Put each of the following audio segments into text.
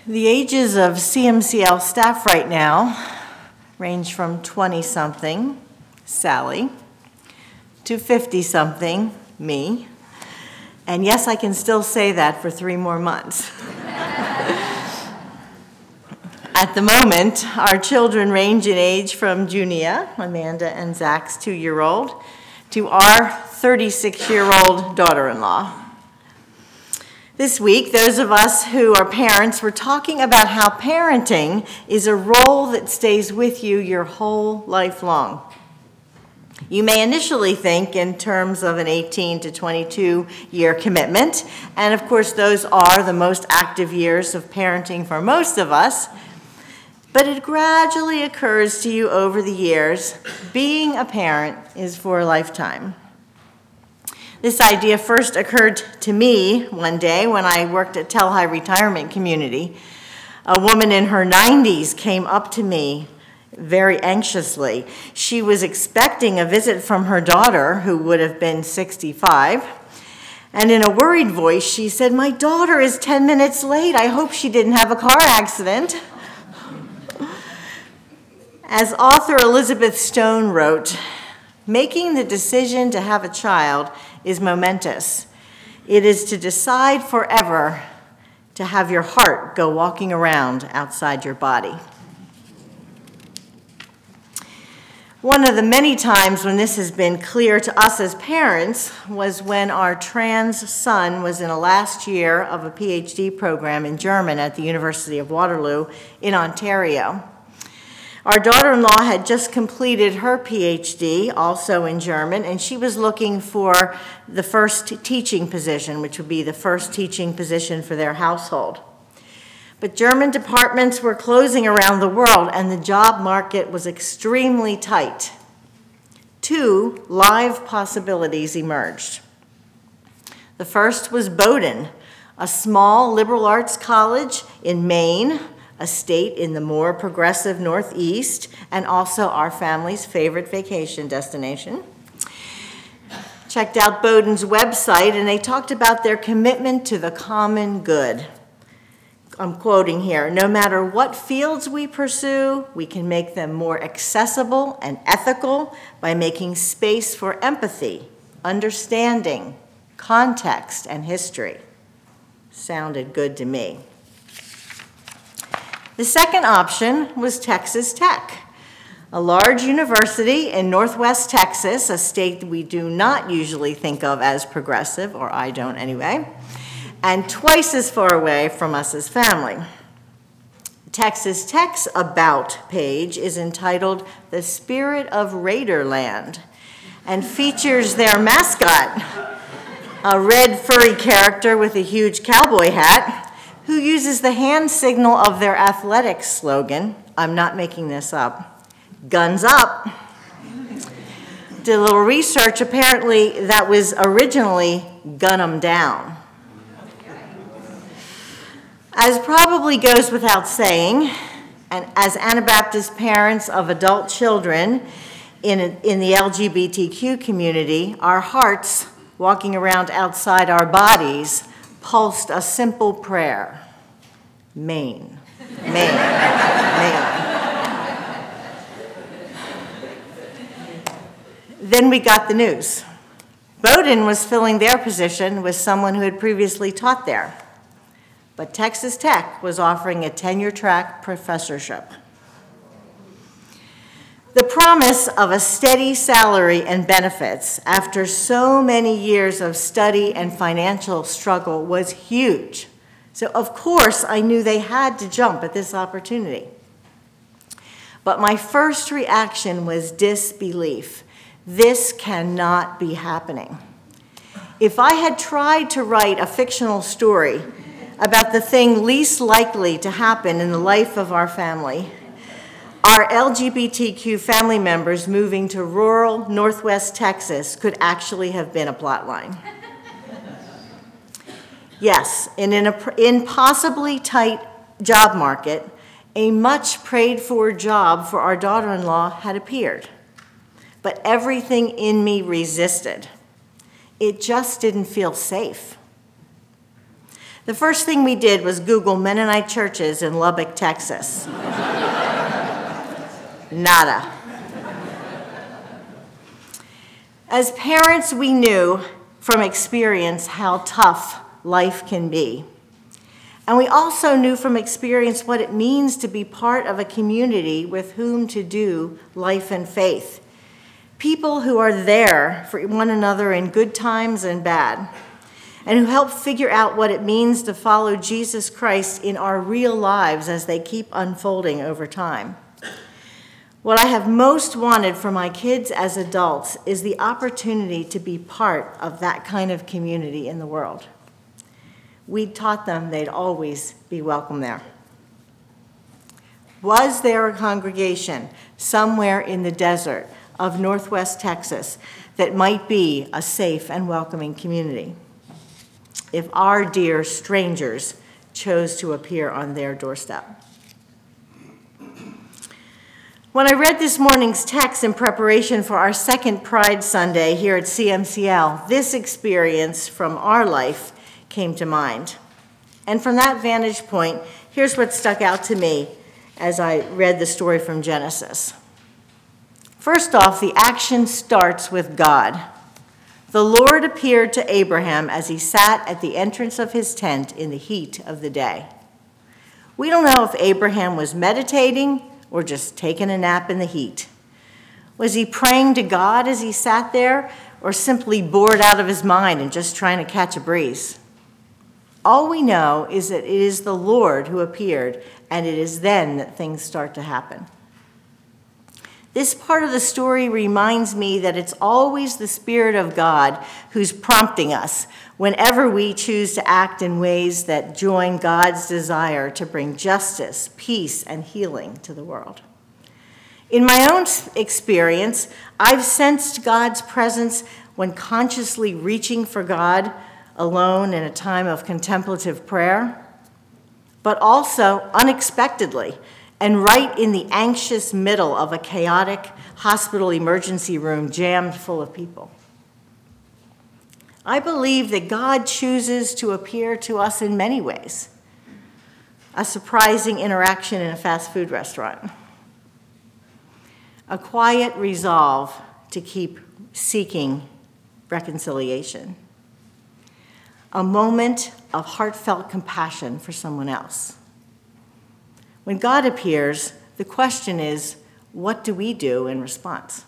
The ages of CMCL staff right now range from 20-something, Sally, to 50-something, me. And yes, I can still say that for 3 more months. At the moment, our children range in age from Junia, Amanda and Zach's 2-year-old, to our 36-year-old daughter-in-law. This week, those of us who are parents were talking about how parenting is a role that stays with you your whole life long. You may initially think in terms of an 18 to 22-year commitment, and of course those are the most active years of parenting for most of us, but it gradually occurs to you over the years, being a parent is for a lifetime. This idea first occurred to me one day when I worked at Telhai Retirement Community. A woman in her 90s came up to me very anxiously. She was expecting a visit from her daughter, who would have been 65, and in a worried voice, she said, "My daughter is 10 minutes late. I hope she didn't have a car accident." As author Elizabeth Stone wrote, "Making the decision to have a child is momentous. It is to decide forever to have your heart go walking around outside your body." One of the many times when this has been clear to us as parents was when our trans son was in a last year of a PhD program in German at the University of Waterloo in Ontario. Our daughter-in-law had just completed her PhD, also in German, and she was looking for the first teaching position, which would be the first teaching position for their household. But German departments were closing around the world, and the job market was extremely tight. 2 live possibilities emerged. The first was Bowdoin, a small liberal arts college in Maine, a state in the more progressive Northeast, and also our family's favorite vacation destination. Checked out Bowdoin's website, and they talked about their commitment to the common good. I'm quoting here, "No matter what fields we pursue, we can make them more accessible and ethical by making space for empathy, understanding, context, and history." Sounded good to me. The second option was Texas Tech, a large university in Northwest Texas, a state we do not usually think of as progressive, or I don't anyway, and twice as far away from us as family. Texas Tech's About page is entitled "The Spirit of Raiderland" and features their mascot, a red furry character with a huge cowboy hat, who uses the hand signal of their athletics slogan, I'm not making this up, "Guns up." Did a little research, apparently that was originally "Gun 'em down." As probably goes without saying, and as Anabaptist parents of adult children in the LGBTQ community, our hearts, walking around outside our bodies, pulsed a simple prayer: Maine, Maine, Maine. Then we got the news. Bowdoin was filling their position with someone who had previously taught there, but Texas Tech was offering a tenure-track professorship. The promise of a steady salary and benefits after so many years of study and financial struggle was huge. So of course I knew they had to jump at this opportunity. But my first reaction was disbelief. This cannot be happening. If I had tried to write a fictional story about the thing least likely to happen in the life of our family, our LGBTQ family members moving to rural Northwest Texas could actually have been a plotline. Yes, in an impossibly tight job market, a much prayed for job for our daughter-in-law had appeared. But everything in me resisted. It just didn't feel safe. The first thing we did was Google Mennonite churches in Lubbock, Texas. Nada. As parents, we knew from experience how tough life can be. And we also knew from experience what it means to be part of a community with whom to do life and faith. People who are there for one another in good times and bad, and who help figure out what it means to follow Jesus Christ in our real lives as they keep unfolding over time. What I have most wanted for my kids as adults is the opportunity to be part of that kind of community in the world. We taught them they'd always be welcome there. Was there a congregation somewhere in the desert of Northwest Texas that might be a safe and welcoming community if our dear strangers chose to appear on their doorstep? When I read this morning's text in preparation for our second Pride Sunday here at CMCL, this experience from our life came to mind. And from that vantage point, here's what stuck out to me as I read the story from Genesis. First off, the action starts with God. The Lord appeared to Abraham as he sat at the entrance of his tent in the heat of the day. We don't know if Abraham was meditating or just taking a nap in the heat. Was he praying to God as he sat there, or simply bored out of his mind and just trying to catch a breeze? All we know is that it is the Lord who appeared, and it is then that things start to happen. This part of the story reminds me that it's always the Spirit of God who's prompting us whenever we choose to act in ways that join God's desire to bring justice, peace, and healing to the world. In my own experience, I've sensed God's presence when consciously reaching for God alone in a time of contemplative prayer, but also unexpectedly and right in the anxious middle of a chaotic hospital emergency room jammed full of people. I believe that God chooses to appear to us in many ways. A surprising interaction in a fast food restaurant. A quiet resolve to keep seeking reconciliation. A moment of heartfelt compassion for someone else. When God appears, the question is, what do we do in response?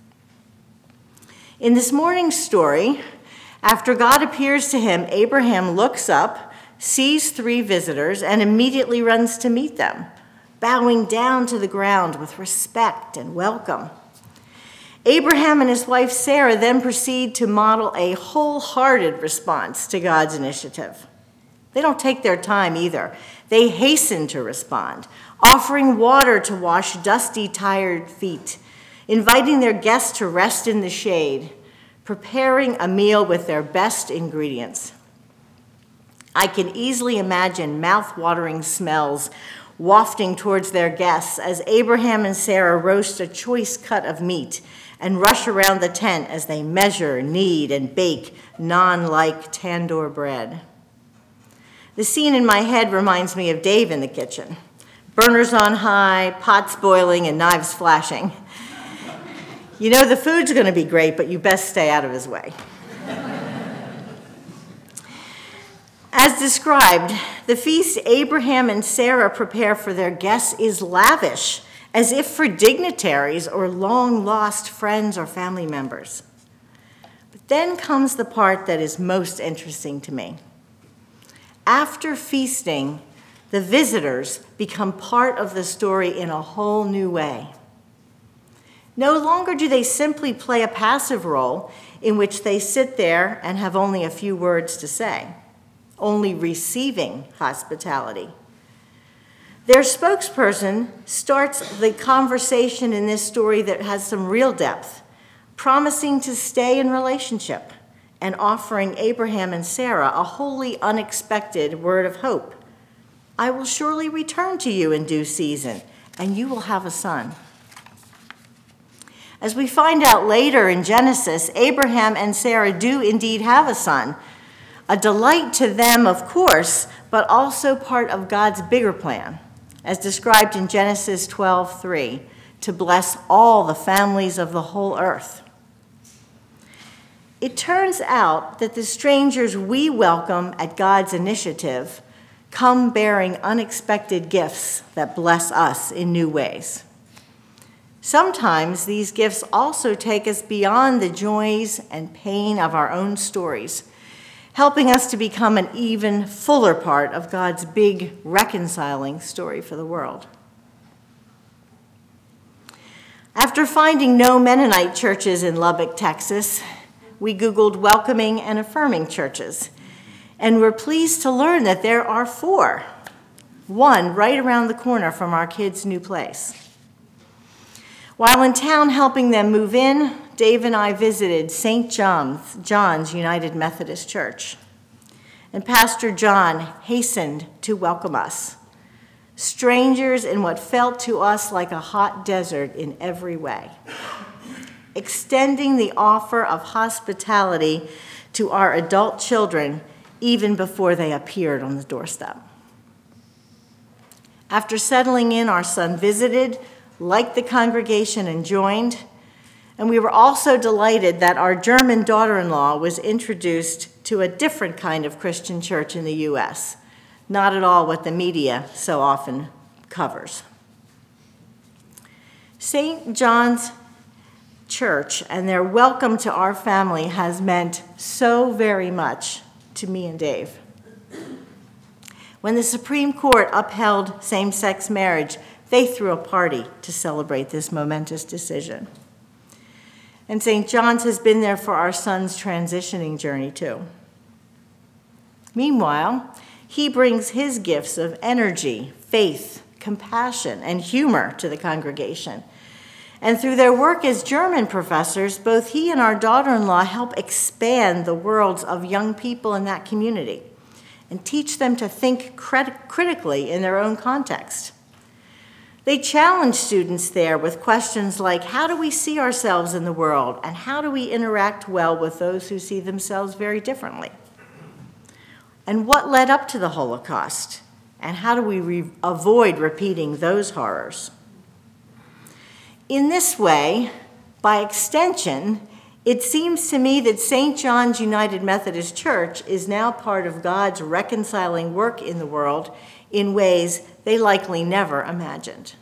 In this morning's story, after God appears to him, Abraham looks up, sees 3 visitors, and immediately runs to meet them, bowing down to the ground with respect and welcome. Abraham and his wife Sarah then proceed to model a wholehearted response to God's initiative. They don't take their time either. They hasten to respond, offering water to wash dusty, tired feet, inviting their guests to rest in the shade, preparing a meal with their best ingredients. I can easily imagine mouth-watering smells wafting towards their guests as Abraham and Sarah roast a choice cut of meat and rush around the tent as they measure, knead, and bake naan-like tandoor bread. The scene in my head reminds me of Dave in the kitchen. Burners on high, pots boiling, and knives flashing. You know the food's going to be great, but you best stay out of his way. As described, the feast Abraham and Sarah prepare for their guests is lavish, as if for dignitaries or long-lost friends or family members. But then comes the part that is most interesting to me. After feasting, the visitors become part of the story in a whole new way. No longer do they simply play a passive role in which they sit there and have only a few words to say, only receiving hospitality. Their spokesperson starts the conversation in this story that has some real depth, promising to stay in relationship and offering Abraham and Sarah a wholly unexpected word of hope. I will surely return to you in due season, and you will have a son. As we find out later in Genesis, Abraham and Sarah do indeed have a son A delight to them, of course, but also part of God's bigger plan, as described in Genesis 12:3, to bless all the families of the whole earth. It turns out that the strangers we welcome at God's initiative come bearing unexpected gifts that bless us in new ways. Sometimes these gifts also take us beyond the joys and pain of our own stories, helping us to become an even fuller part of God's big reconciling story for the world. After finding no Mennonite churches in Lubbock, Texas, we Googled welcoming and affirming churches, and we're pleased to learn that there are 4, one right around the corner from our kids' new place. While in town helping them move in, Dave and I visited St. John's United Methodist Church, and Pastor John hastened to welcome us, strangers in what felt to us like a hot desert in every way, extending the offer of hospitality to our adult children even before they appeared on the doorstep. After settling in, our son visited, liked the congregation, and joined. And we were also delighted that our German daughter-in-law was introduced to a different kind of Christian church in the U.S., not at all what the media so often covers. St. John's Church and their welcome to our family has meant so very much to me and Dave. When the Supreme Court upheld same-sex marriage, they threw a party to celebrate this momentous decision. And St. John's has been there for our son's transitioning journey, too. Meanwhile, he brings his gifts of energy, faith, compassion, and humor to the congregation. And through their work as German professors, both he and our daughter-in-law help expand the worlds of young people in that community and teach them to think critically in their own context. They challenge students there with questions like, how do we see ourselves in the world, and how do we interact well with those who see themselves very differently? And what led up to the Holocaust, and how do we avoid repeating those horrors? In this way, by extension, it seems to me that St. John's United Methodist Church is now part of God's reconciling work in the world in ways they likely never imagined.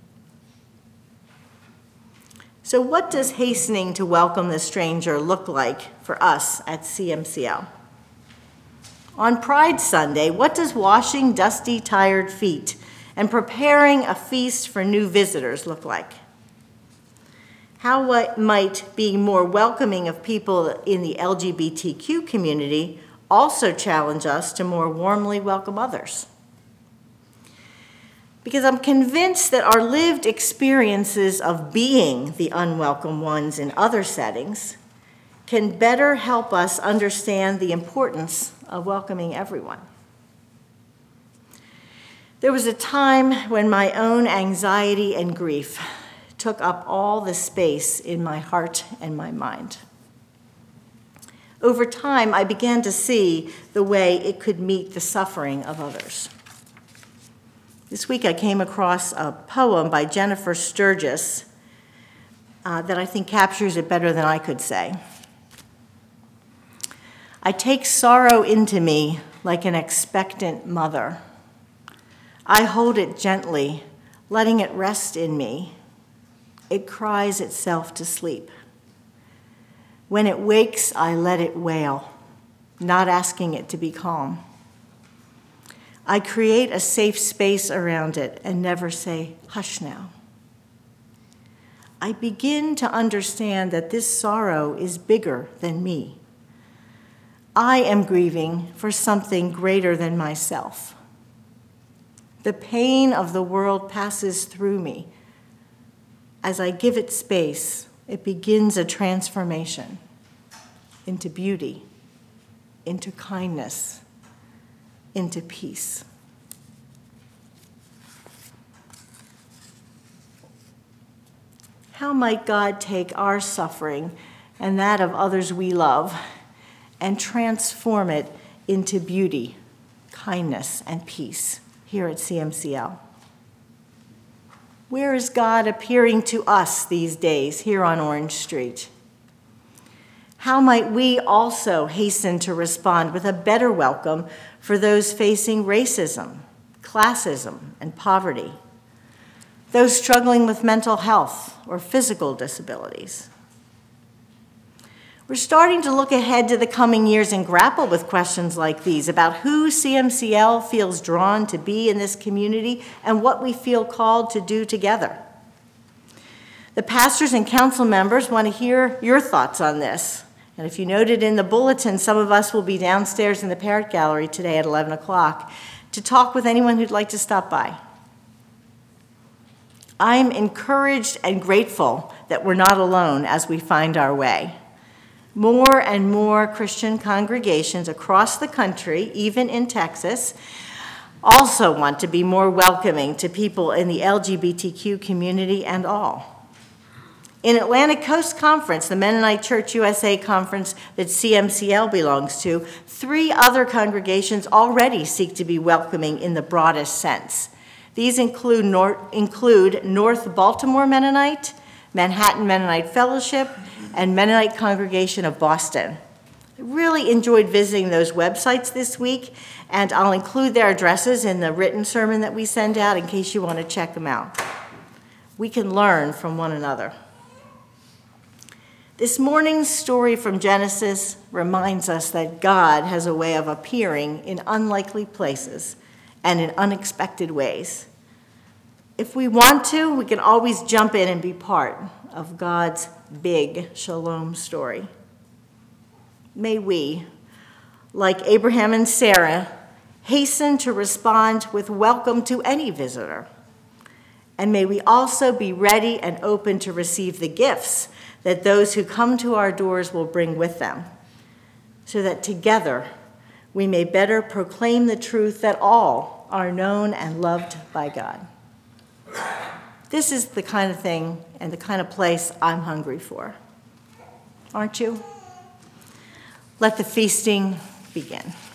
So what does hastening to welcome the stranger look like for us at CMCL? On Pride Sunday, what does washing dusty, tired feet and preparing a feast for new visitors look like? How might being more welcoming of people in the LGBTQ community also challenge us to more warmly welcome others? Because I'm convinced that our lived experiences of being the unwelcome ones in other settings can better help us understand the importance of welcoming everyone. There was a time when my own anxiety and grief took up all the space in my heart and my mind. Over time, I began to see the way it could meet the suffering of others. This week I came across a poem by Jennifer Sturgis that I think captures it better than I could say. I take sorrow into me like an expectant mother. I hold it gently, letting it rest in me. It cries itself to sleep. When it wakes, I let it wail, not asking it to be calm. I create a safe space around it and never say, hush now. I begin to understand that this sorrow is bigger than me. I am grieving for something greater than myself. The pain of the world passes through me. As I give it space, it begins a transformation into beauty, into kindness, into peace. How might God take our suffering and that of others we love and transform it into beauty, kindness, and peace here at CMCL? Where is God appearing to us these days here on Orange Street? How might we also hasten to respond with a better welcome for those facing racism, classism, and poverty, those struggling with mental health or physical disabilities? We're starting to look ahead to the coming years and grapple with questions like these about who CMCL feels drawn to be in this community and what we feel called to do together. The pastors and council members want to hear your thoughts on this. And if you noted in the bulletin, some of us will be downstairs in the Parrott Gallery today at 11 o'clock to talk with anyone who'd like to stop by. I'm encouraged and grateful that we're not alone as we find our way. More and more Christian congregations across the country, even in Texas, also want to be more welcoming to people in the LGBTQ community and all. In Atlantic Coast Conference, the Mennonite Church USA conference that CMCL belongs to, 3 other congregations already seek to be welcoming in the broadest sense. These include North Baltimore Mennonite, Manhattan Mennonite Fellowship, and Mennonite Congregation of Boston. I really enjoyed visiting those websites this week, and I'll include their addresses in the written sermon that we send out in case you want to check them out. We can learn from one another. This morning's story from Genesis reminds us that God has a way of appearing in unlikely places and in unexpected ways. If we want to, we can always jump in and be part of God's big shalom story. May we, like Abraham and Sarah, hasten to respond with welcome to any visitor. And may we also be ready and open to receive the gifts that those who come to our doors will bring with them, so that together we may better proclaim the truth that all are known and loved by God. This is the kind of thing and the kind of place I'm hungry for. Aren't you? Let the feasting begin.